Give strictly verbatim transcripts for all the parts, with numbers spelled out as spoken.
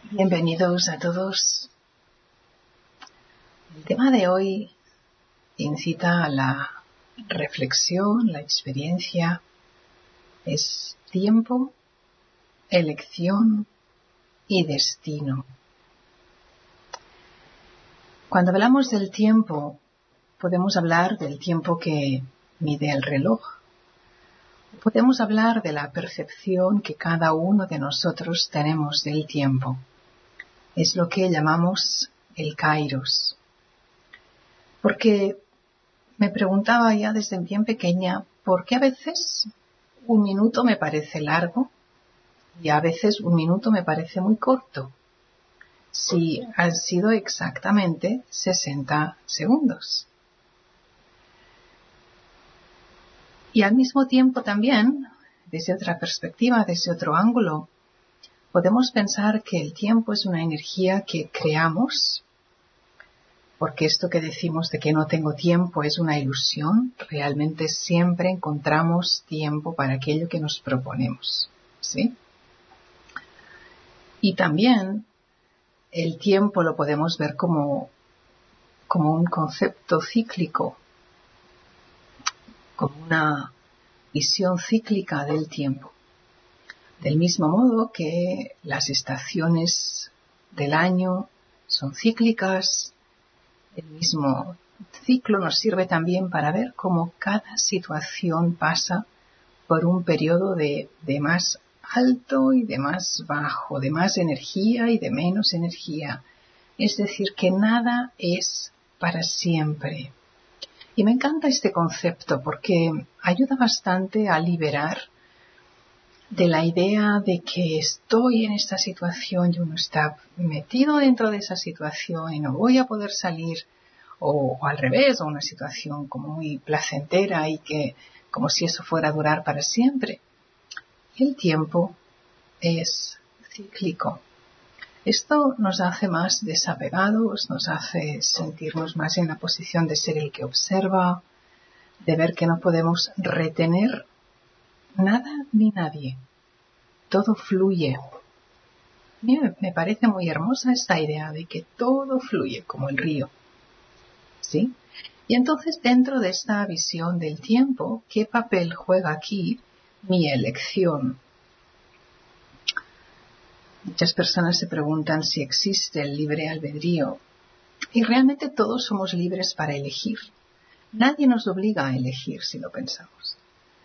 Bienvenidos a todos. El tema de hoy incita a la reflexión, la experiencia. Es tiempo, elección y destino. Cuando hablamos del tiempo, podemos hablar del tiempo que mide el reloj. Podemos hablar de la percepción que cada uno de nosotros tenemos del tiempo. Es lo que llamamos el kairos. Porque me preguntaba ya desde bien pequeña por qué a veces un minuto me parece largo y a veces un minuto me parece muy corto, si han sido exactamente sesenta segundos. Y al mismo tiempo también, desde otra perspectiva, desde otro ángulo, podemos pensar que el tiempo es una energía que creamos, porque esto que decimos de que no tengo tiempo es una ilusión. Realmente siempre encontramos tiempo para aquello que nos proponemos, ¿sí? Y también el tiempo lo podemos ver como, como un concepto cíclico, como una visión cíclica del tiempo. Del mismo modo que las estaciones del año son cíclicas, el mismo ciclo nos sirve también para ver cómo cada situación pasa por un periodo de, de más alto y de más bajo, de más energía y de menos energía. Es decir, que nada es para siempre. Y me encanta este concepto porque ayuda bastante a liberar de la idea de que estoy en esta situación y uno está metido dentro de esa situación y no voy a poder salir, o, o al revés, o una situación como muy placentera y que como si eso fuera a durar para siempre. El tiempo es cíclico. Esto nos hace más desapegados, nos hace sentirnos más en la posición de ser el que observa, de ver que no podemos retener nada ni nadie. Todo fluye. A mí me parece muy hermosa esta idea de que todo fluye como el río, ¿sí? Y entonces, dentro de esta visión del tiempo, ¿qué papel juega aquí mi elección? Muchas personas se preguntan si existe el libre albedrío. Y realmente todos somos libres para elegir. Nadie nos obliga a elegir si lo pensamos.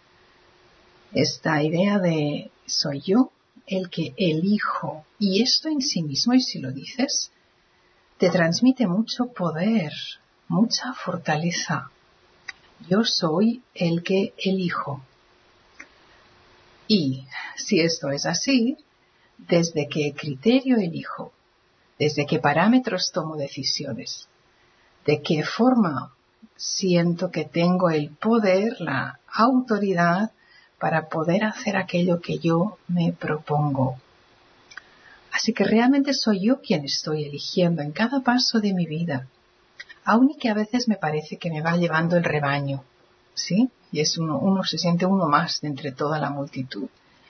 Esta idea de soy yo el que elijo, y esto en sí mismo, y si lo dices, te transmite mucho poder, mucha fortaleza. Yo soy el que elijo. Y si esto es así, ¿desde qué criterio elijo? ¿Desde qué parámetros tomo decisiones? ¿De qué forma siento que tengo el poder, la autoridad para poder hacer aquello que yo me propongo? Así que realmente soy yo quien estoy eligiendo en cada paso de mi vida, aun y que a veces me parece que me va llevando el rebaño, ¿sí? Y es uno, uno se siente uno más de entre toda la multitud.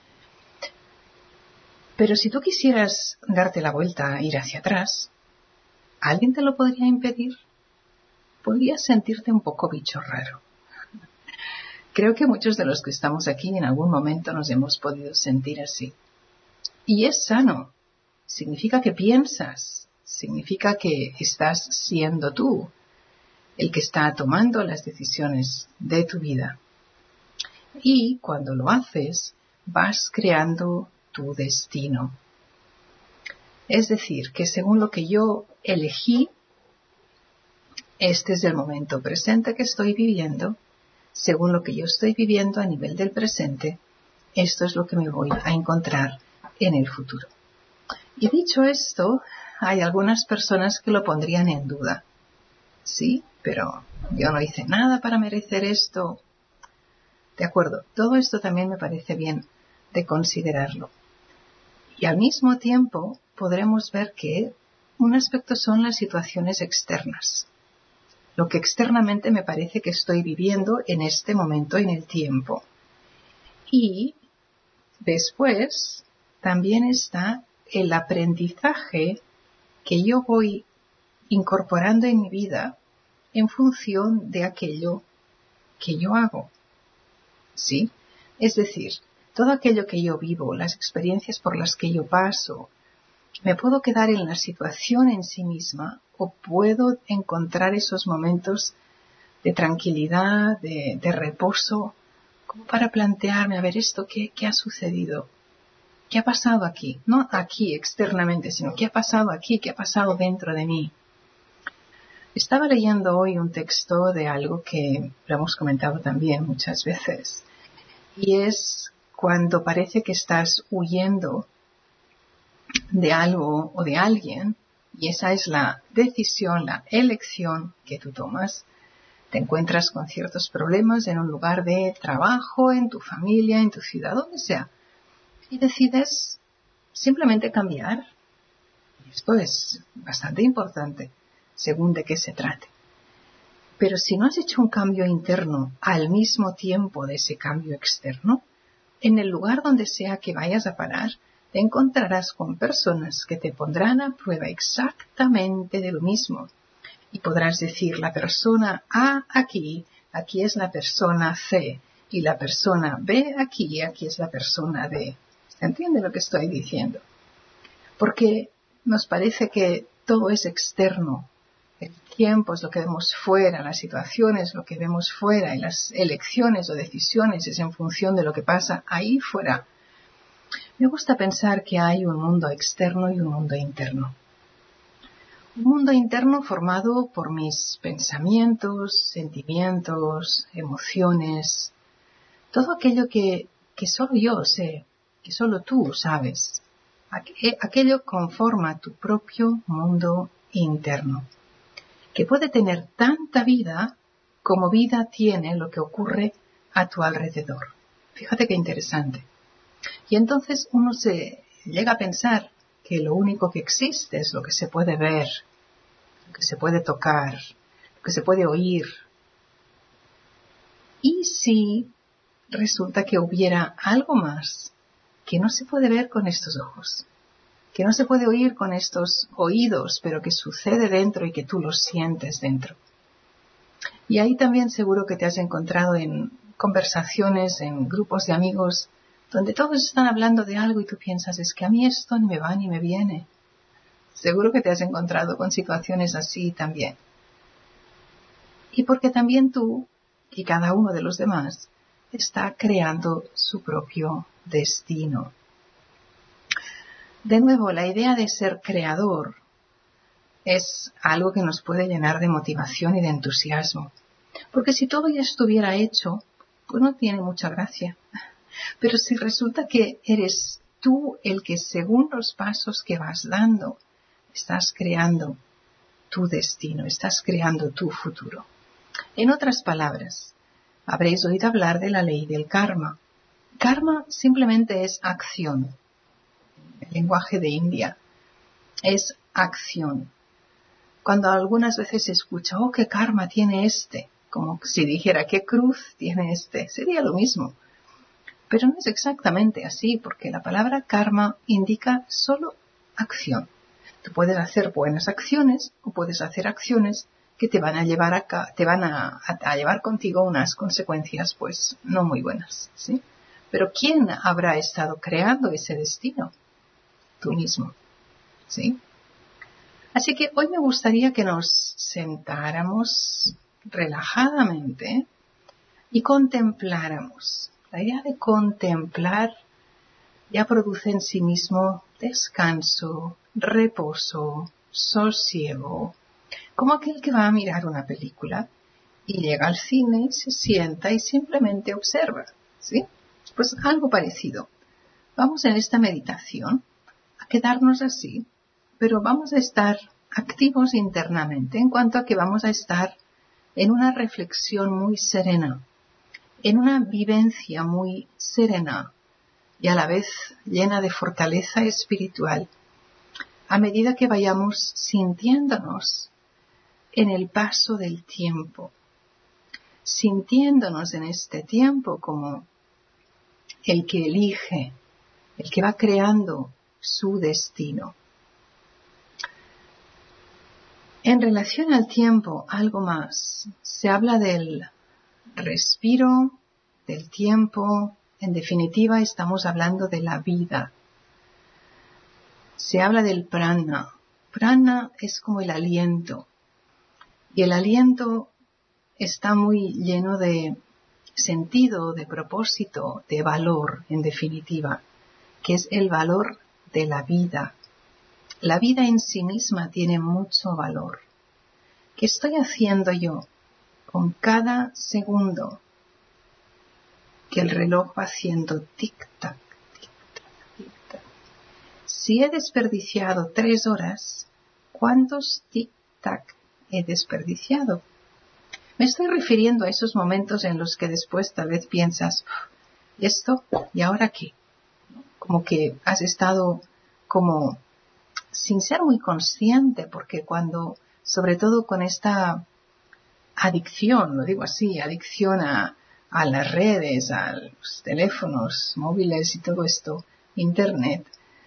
Pero si tú quisieras darte la vuelta, ir hacia atrás, ¿alguien te lo podría impedir? Podrías sentirte un poco bicho raro. Creo que muchos de los que estamos aquí en algún momento nos hemos podido sentir así. Y es sano. Significa que piensas. Significa que estás siendo tú el que está tomando las decisiones de tu vida. Y cuando lo haces, vas creando tu destino. Es decir, que según lo que yo elegí, este es el momento presente que estoy viviendo. Según lo que yo estoy viviendo a nivel del presente, esto es lo que me voy a encontrar en el futuro. Y dicho esto, hay algunas personas que lo pondrían en duda. Sí, pero yo no hice nada para merecer esto. De acuerdo, todo esto también me parece bien de considerarlo. Y al mismo tiempo podremos ver que un aspecto son las situaciones externas. Lo que externamente me parece que estoy viviendo en este momento en el tiempo. Y después también está el aprendizaje que yo voy incorporando en mi vida en función de aquello que yo hago. ¿Sí? Es decir, todo aquello que yo vivo, las experiencias por las que yo paso, me puedo quedar en la situación en sí misma o puedo encontrar esos momentos de tranquilidad, de, de reposo, como para plantearme, a ver, esto, ¿qué, qué ha sucedido? ¿Qué ha pasado aquí? No aquí externamente, sino ¿qué ha pasado aquí? ¿Qué ha pasado dentro de mí? Estaba leyendo hoy un texto de algo que lo hemos comentado también muchas veces, y es cuando parece que estás huyendo de algo o de alguien, y esa es la decisión, la elección que tú tomas. Te encuentras con ciertos problemas en un lugar de trabajo, en tu familia, en tu ciudad, donde sea, y decides simplemente cambiar. Esto es bastante importante, según de qué se trate. Pero si no has hecho un cambio interno al mismo tiempo de ese cambio externo, en el lugar donde sea que vayas a parar, te encontrarás con personas que te pondrán a prueba exactamente de lo mismo. Y podrás decir, la persona A aquí, aquí es la persona C, y la persona B aquí, aquí es la persona D. ¿Se entiende lo que estoy diciendo? Porque nos parece que todo es externo. El tiempo es lo que vemos fuera, las situaciones lo que vemos fuera, y las elecciones o decisiones es en función de lo que pasa ahí fuera. Me gusta pensar que hay un mundo externo y un mundo interno. Un mundo interno formado por mis pensamientos, sentimientos, emociones, todo aquello que, que solo yo sé, que solo tú sabes. Aquello conforma tu propio mundo interno, que puede tener tanta vida como vida tiene lo que ocurre a tu alrededor. Fíjate qué interesante. Y entonces uno se llega a pensar que lo único que existe es lo que se puede ver, lo que se puede tocar, lo que se puede oír. ¿Y si resulta que hubiera algo más que no se puede ver con estos ojos, que no se puede oír con estos oídos, pero que sucede dentro y que tú lo sientes dentro? Y ahí también seguro que te has encontrado en conversaciones, en grupos de amigos, donde todos están hablando de algo y tú piensas, es que a mí esto ni me va ni me viene. Seguro que te has encontrado con situaciones así también. Y porque también tú y cada uno de los demás está creando su propio destino. De nuevo, la idea de ser creador es algo que nos puede llenar de motivación y de entusiasmo. Porque si todo ya estuviera hecho, pues no tiene mucha gracia. Pero si resulta que eres tú el que, según los pasos que vas dando, estás creando tu destino, estás creando tu futuro. En otras palabras, habréis oído hablar de la ley del karma. Karma simplemente es acción. El lenguaje de India es acción. Cuando algunas veces se escucha, oh, qué karma tiene este, como si dijera, qué cruz tiene este, sería lo mismo. Pero no es exactamente así, porque la palabra karma indica solo acción. Tú puedes hacer buenas acciones o puedes hacer acciones que te van a llevar acá, te van a, a, a llevar contigo unas consecuencias, pues, no muy buenas, ¿sí? Pero ¿quién habrá estado creando ese destino? Tú mismo, ¿sí? Así que hoy me gustaría que nos sentáramos relajadamente y contempláramos. La idea de contemplar ya produce en sí mismo descanso, reposo, sosiego, como aquel que va a mirar una película y llega al cine y se sienta y simplemente observa, ¿sí? Pues algo parecido. Vamos en esta meditación a quedarnos así, pero vamos a estar activos internamente en cuanto a que vamos a estar en una reflexión muy serena, en una vivencia muy serena y a la vez llena de fortaleza espiritual, a medida que vayamos sintiéndonos en el paso del tiempo, sintiéndonos en este tiempo como el que elige, el que va creando su destino. En relación al tiempo, algo más. Se habla del respiro, del tiempo. En definitiva, estamos hablando de la vida. Se habla del prana. Prana es como el aliento. Y el aliento está muy lleno de sentido, de propósito, de valor, en definitiva, que es el valor de la vida. La vida en sí misma tiene mucho valor. ¿Qué estoy haciendo yo con cada segundo que el reloj va haciendo tic-tac, tic-tac, tic-tac? Si he desperdiciado tres horas, ¿cuántos tic-tac he desperdiciado? Me estoy refiriendo a esos momentos en los que después tal vez piensas, ¿esto? ¿Y ahora qué? Como que has estado como sin ser muy consciente, porque cuando, sobre todo con esta adicción, lo digo así, adicción a, a las redes, a los teléfonos móviles y todo esto, internet,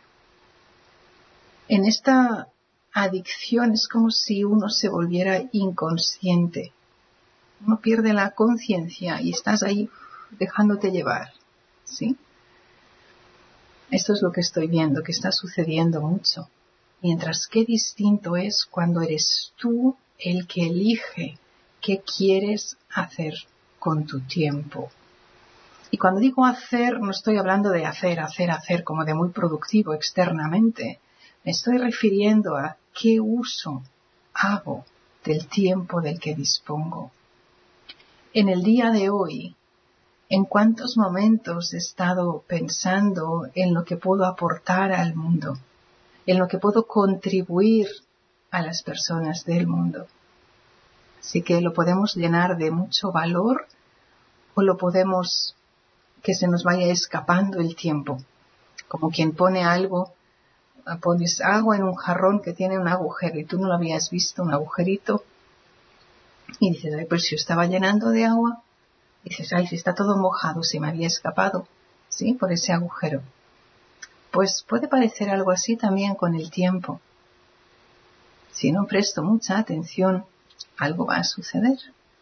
en esta adicción es como si uno se volviera inconsciente. Uno pierde la conciencia y estás ahí dejándote llevar, ¿sí? Esto es lo que estoy viendo, que está sucediendo mucho. Mientras qué distinto es cuando eres tú el que elige qué quieres hacer con tu tiempo. Y cuando digo hacer, no estoy hablando de hacer, hacer, hacer, como de muy productivo externamente. Me estoy refiriendo a qué uso hago del tiempo del que dispongo. En el día de hoy, ¿en cuántos momentos he estado pensando en lo que puedo aportar al mundo? En lo que puedo contribuir a las personas del mundo. Así que lo podemos llenar de mucho valor o lo podemos que se nos vaya escapando el tiempo. Como quien pone algo, pones agua en un jarrón que tiene un agujero y tú no lo habías visto, un agujerito, y dices, ay, pues si yo estaba llenando de agua, dices, ay, si está todo mojado, se me había escapado, ¿sí? Por ese agujero. Pues puede parecer algo así también con el tiempo. Si no presto mucha atención, algo va a suceder.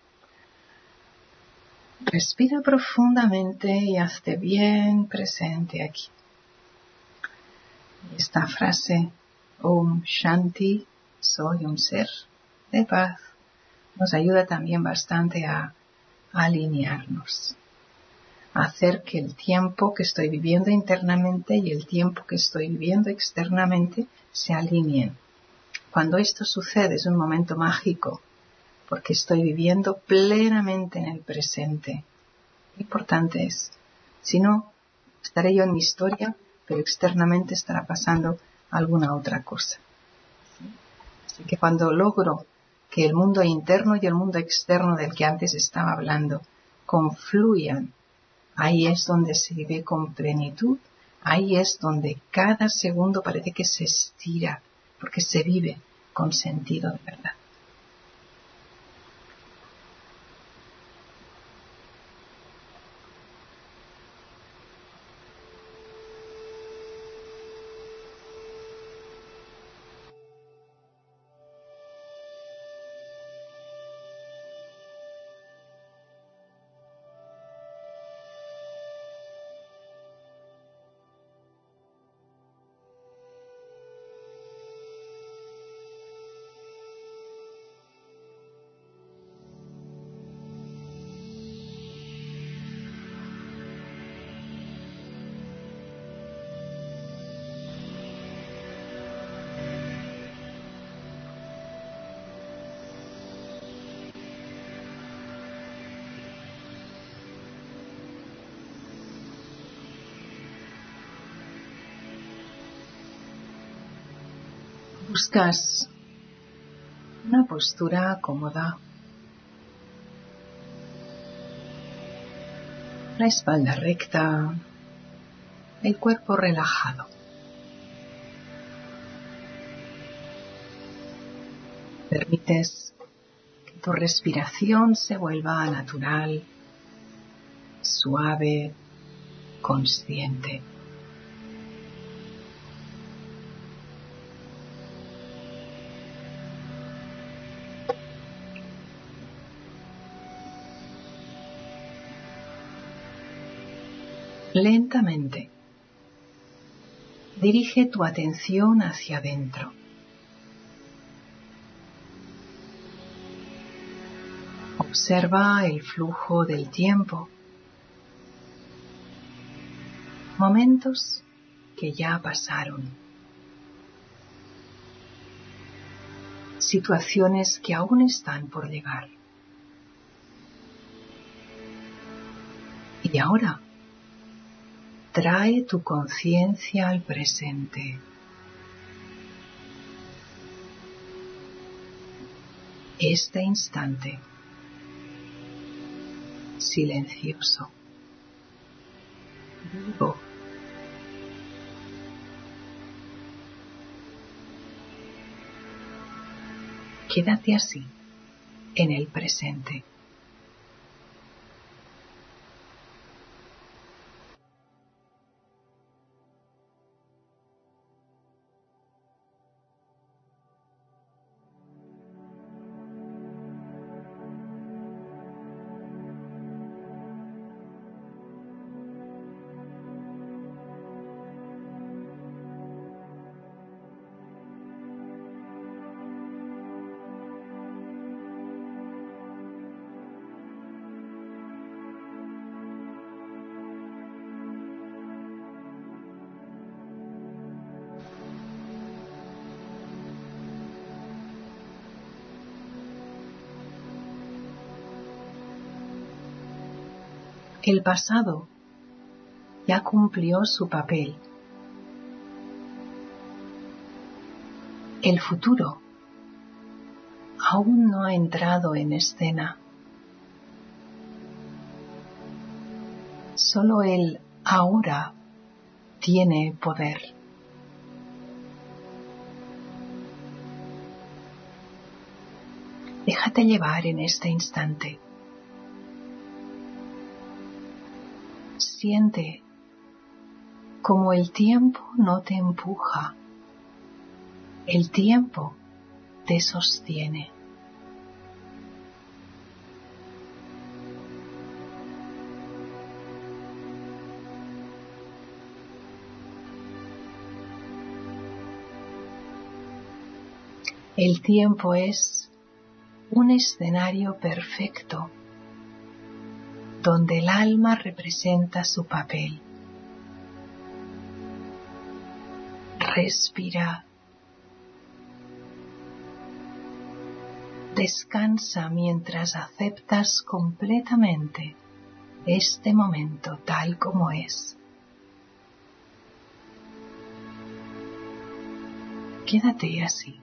Respira profundamente y hazte bien presente aquí. Esta frase, Om Shanti, soy un ser de paz, nos ayuda también bastante a, a alinearnos. Hacer que el tiempo que estoy viviendo internamente y el tiempo que estoy viviendo externamente se alineen. Cuando esto sucede es un momento mágico, porque estoy viviendo plenamente en el presente. Importante es. Si no, estaré yo en mi historia, pero externamente estará pasando alguna otra cosa. Así que cuando logro que el mundo interno y el mundo externo del que antes estaba hablando confluyan, ahí es donde se vive con plenitud, ahí es donde cada segundo parece que se estira, porque se vive con sentido de verdad. Buscas una postura cómoda, la espalda recta, el cuerpo relajado. Permites que tu respiración se vuelva natural, suave, consciente. Lentamente, dirige tu atención hacia adentro. Observa el flujo del tiempo. Momentos que ya pasaron. Situaciones que aún están por llegar. Y ahora, trae tu conciencia al presente. Este instante, silencioso, vivo. Quédate así, en el presente. El pasado ya cumplió su papel. El futuro aún no ha entrado en escena. Solo el ahora tiene poder. Déjate llevar en este instante. Siente como el tiempo no te empuja, el tiempo te sostiene. El tiempo es un escenario perfecto donde el alma representa su papel. Respira. Descansa mientras aceptas completamente este momento tal como es. Quédate así.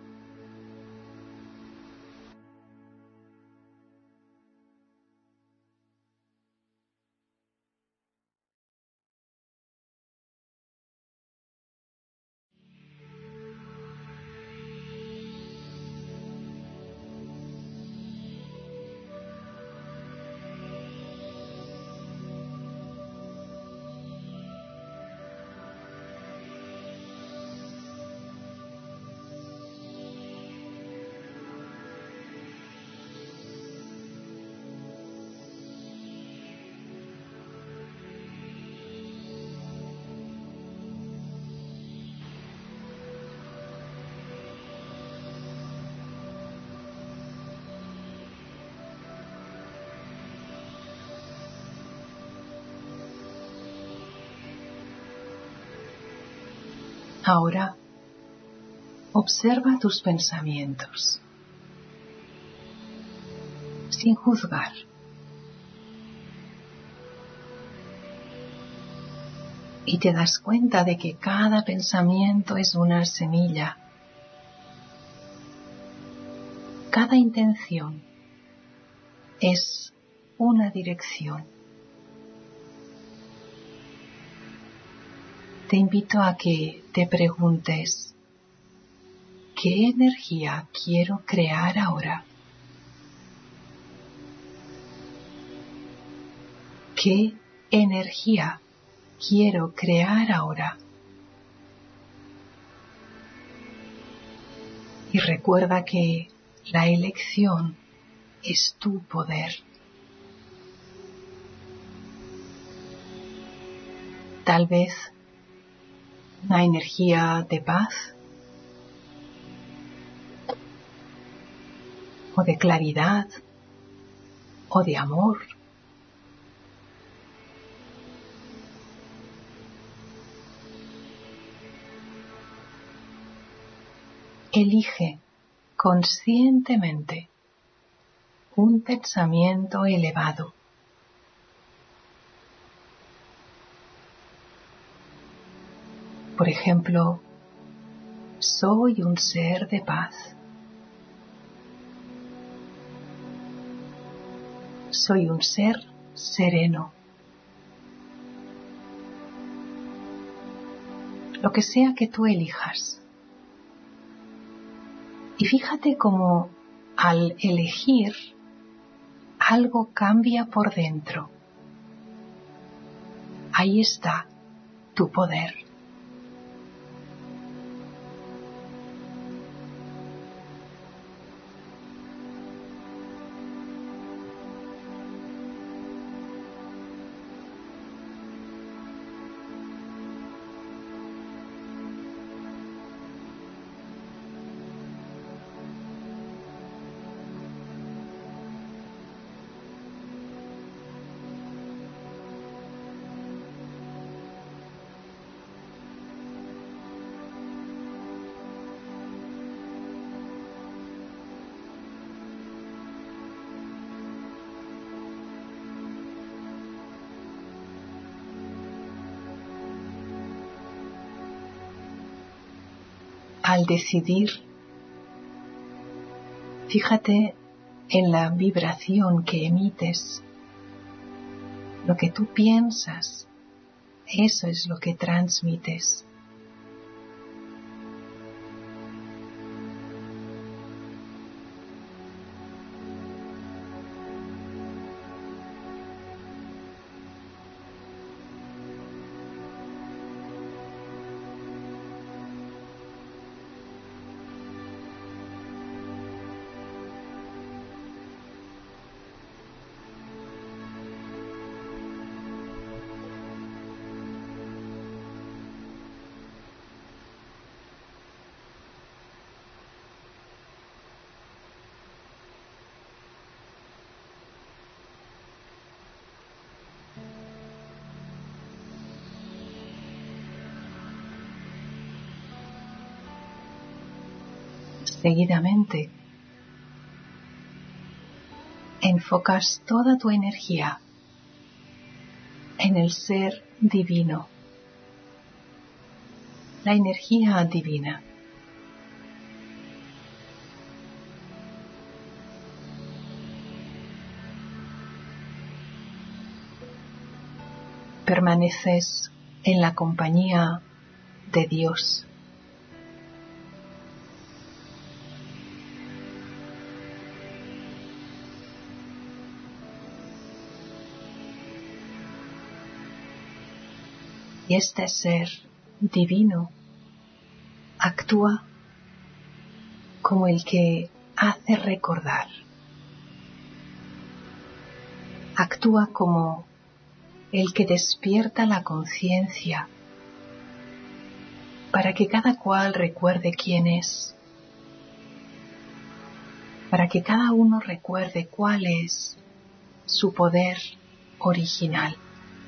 Ahora, observa tus pensamientos, sin juzgar. Y te das cuenta de que cada pensamiento es una semilla. Cada intención es una dirección. Te invito a que te preguntes, ¿qué energía quiero crear ahora? ¿Qué energía quiero crear ahora? Y recuerda que la elección es tu poder. tal vez una energía de paz o de claridad o de amor. Elige conscientemente un pensamiento elevado. Por ejemplo, soy un ser de paz. Soy un ser sereno. Lo que sea que tú elijas. Y fíjate cómo al elegir algo cambia por dentro. Ahí está tu poder. Al decidir, fíjate en la vibración que emites. Lo que tú piensas, eso es lo que transmites. Seguidamente, enfocas toda tu energía en el ser divino, la energía divina. Permaneces en la compañía de Dios. Y este ser divino actúa como el que hace recordar. Actúa como el que despierta la conciencia para que cada cual recuerde quién es, para que cada uno recuerde cuál es su poder original.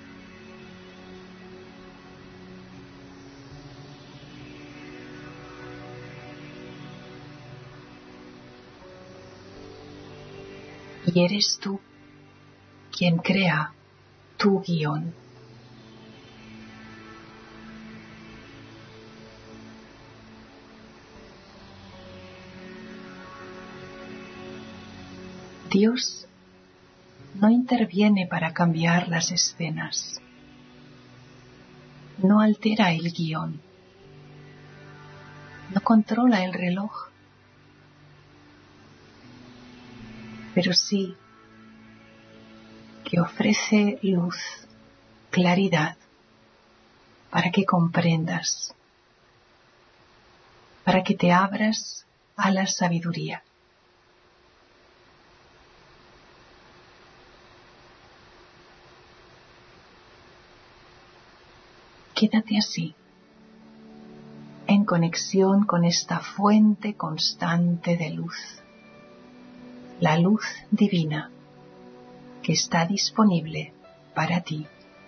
Y eres tú quien crea tu guión. Dios no interviene para cambiar las escenas, no altera el guión, no controla el reloj, pero sí que ofrece luz, claridad, para que comprendas, para que te abras a la sabiduría. Quédate así, en conexión con esta fuente constante de luz, la luz divina que está disponible para ti.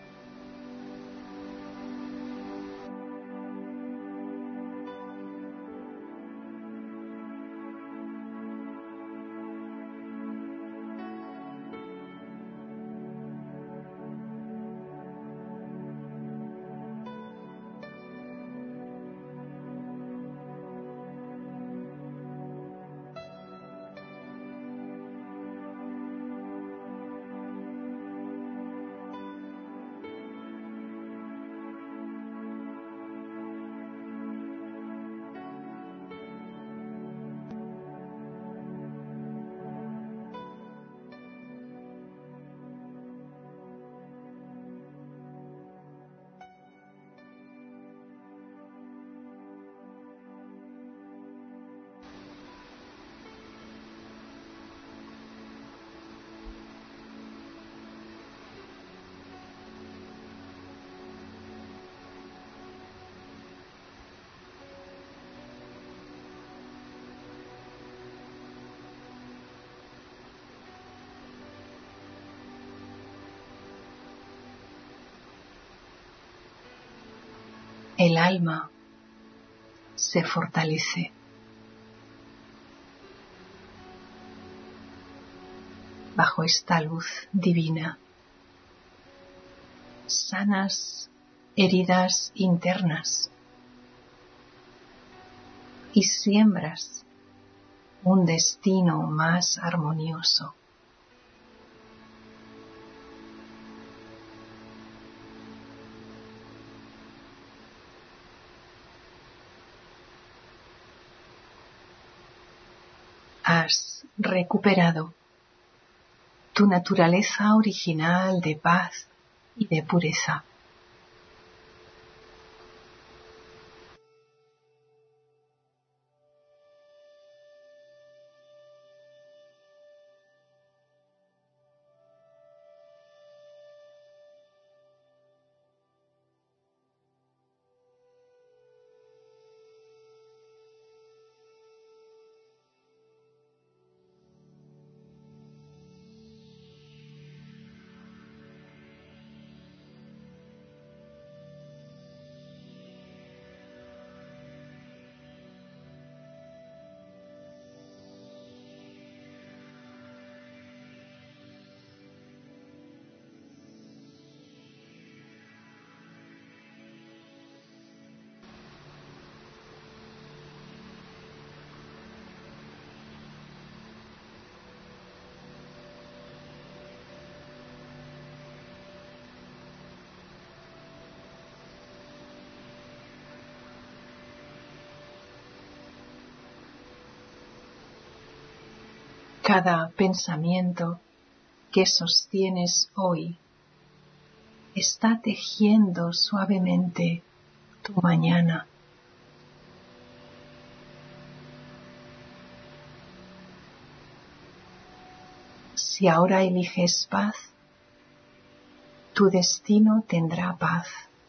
El alma se fortalece. Bajo esta luz divina, sanas heridas internas y siembras un destino más armonioso. Has recuperado tu naturaleza original de paz y de pureza. Cada pensamiento que sostienes hoy está tejiendo suavemente tu mañana. Si ahora eliges paz, tu destino tendrá paz.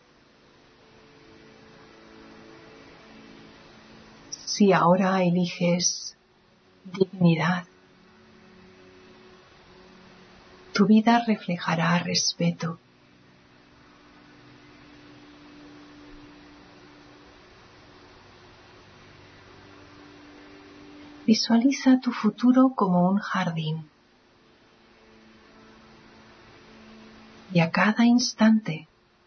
Si ahora eliges dignidad, tu vida reflejará respeto. Visualiza tu futuro como un jardín. Y a cada instante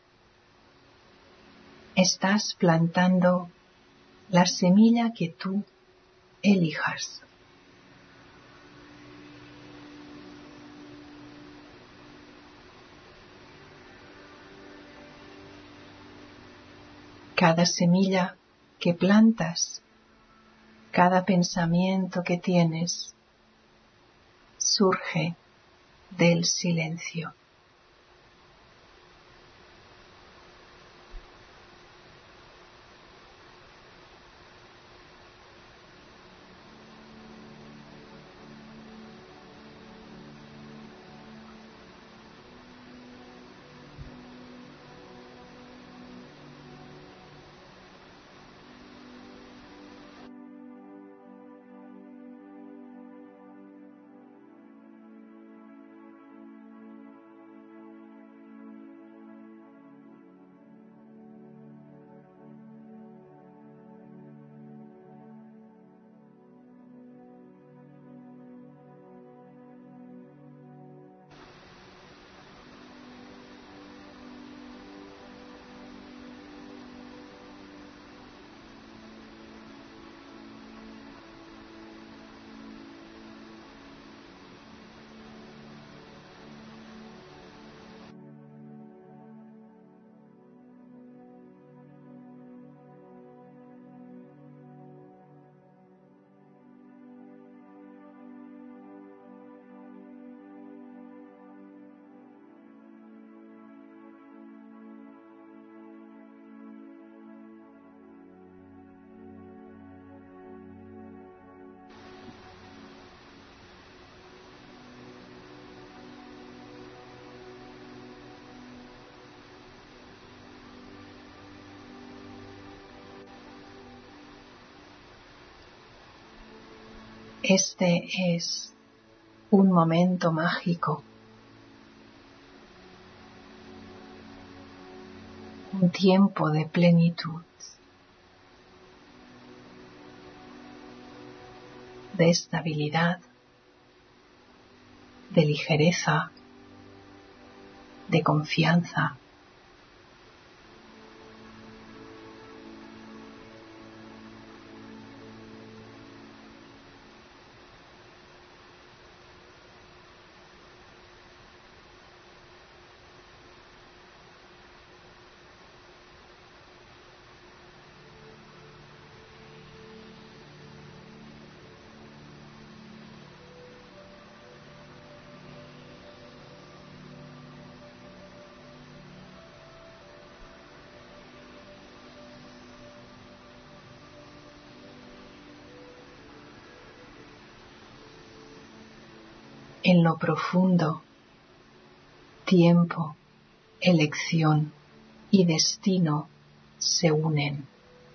estás plantando la semilla que tú elijas. Cada semilla que plantas, cada pensamiento que tienes, surge del silencio. Este es un momento mágico, un tiempo de plenitud, de estabilidad, de ligereza, de confianza. En lo profundo, tiempo, elección y destino se unen.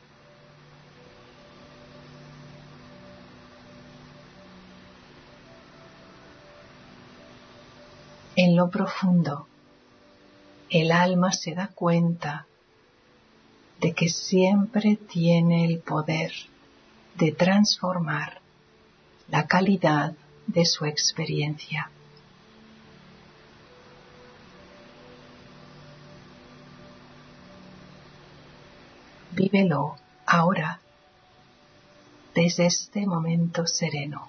En lo profundo, el alma se da cuenta de que siempre tiene el poder de transformar la calidad de su experiencia. Vívelo ahora, desde este momento sereno.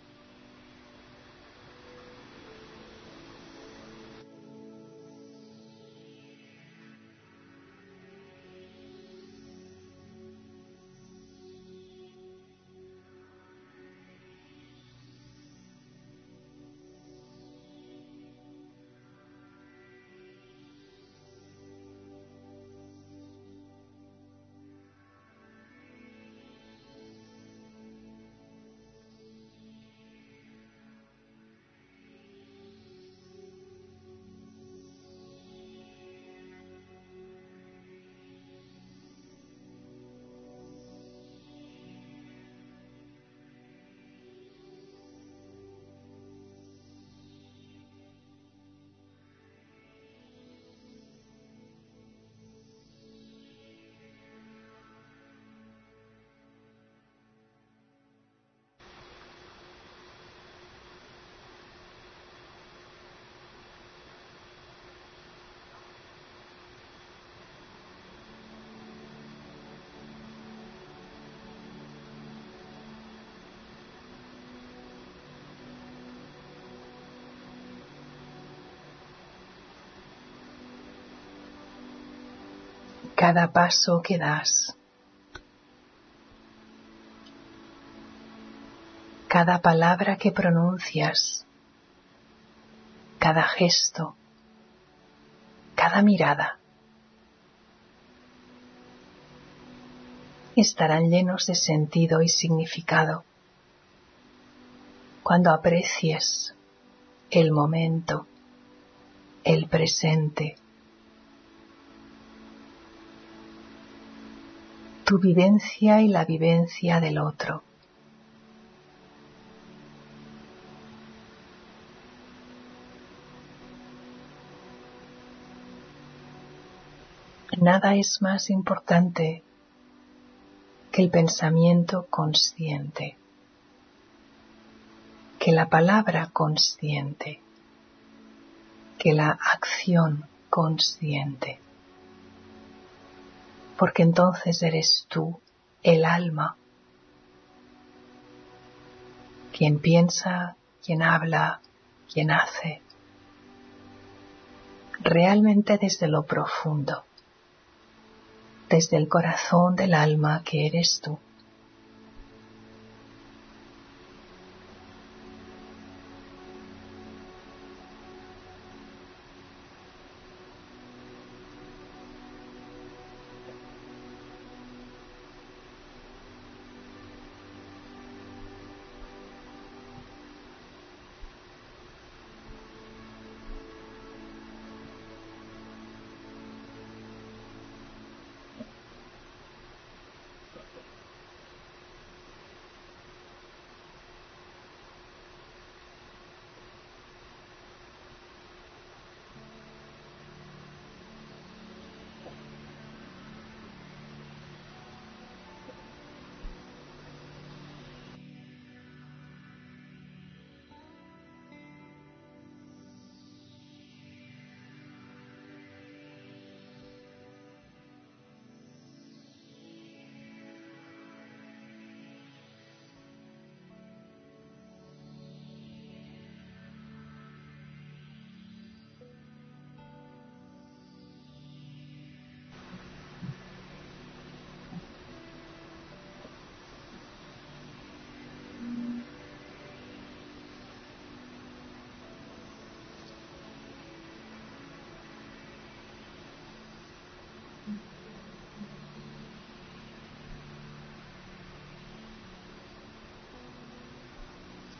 Cada paso que das, cada palabra que pronuncias, cada gesto, cada mirada, estarán llenos de sentido y significado cuando aprecies el momento, el presente, tu vivencia y la vivencia del otro. Nada es más importante que el pensamiento consciente, que la palabra consciente, que la acción consciente. Porque entonces eres tú, el alma, quien piensa, quien habla, quien hace, realmente desde lo profundo, desde el corazón del alma que eres tú.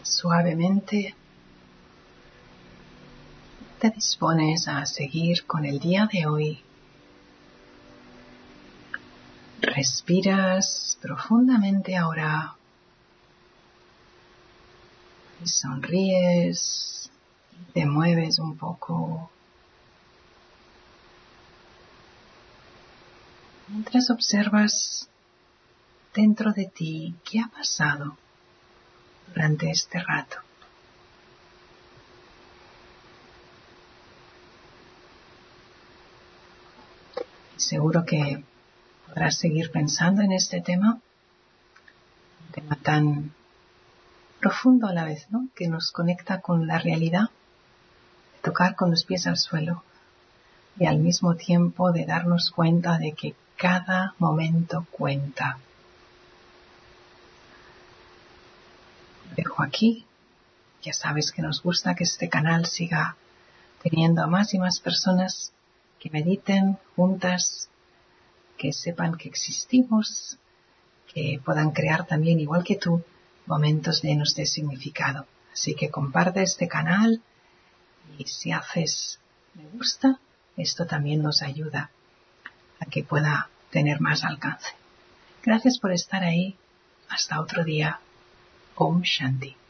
Suavemente te dispones a seguir con el día de hoy. Respiras profundamente ahora y sonríes, te mueves un poco mientras observas dentro de ti qué ha pasado durante este rato. Seguro que podrás seguir pensando en este tema, un tema tan profundo a la vez, ¿no? Que nos conecta con la realidad, de tocar con los pies al suelo y al mismo tiempo de darnos cuenta de que cada momento cuenta. Lo dejo aquí. Ya sabes que nos gusta que este canal siga teniendo a más y más personas que mediten juntas, que sepan que existimos, que puedan crear también, igual que tú, momentos llenos de significado. Así que comparte este canal y si haces me gusta, esto también nos ayuda a que pueda tener más alcance. Gracias por estar ahí. Hasta otro día. Om Shanti.